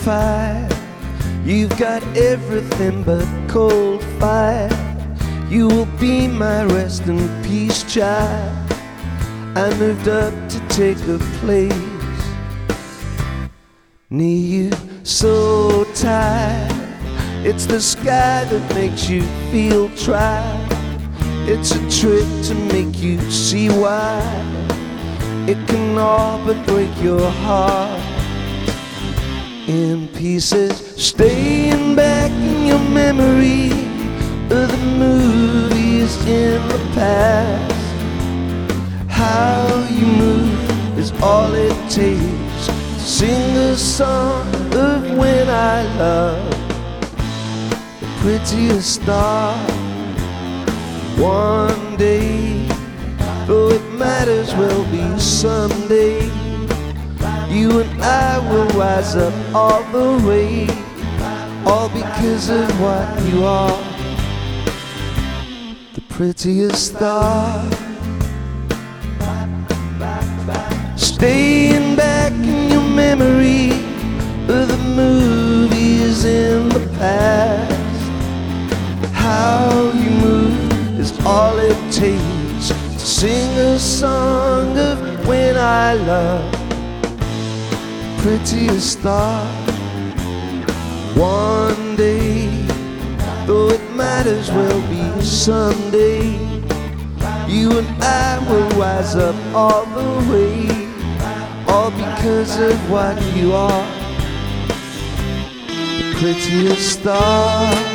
fire. You've got everything but cold fire. You will be my rest and peace, child. I moved up to take a place near you, so tired. It's the sky that makes you feel tried. It's a trick to make you see why it can all but break your heart in pieces. Staying back in your memory of the movies in the past. How you move is all it takes to sing a song of when I love the prettiest star. One day, though it might as well be someday, you and I will rise up all the way, all because of what you are, the prettiest star. Staying back in your memory of the movies in the past. How you move is all it takes to sing a song of when I love the prettiest star. One day, though it might as well be someday, you and I will rise up all the way, all because of what you are, the prettiest star.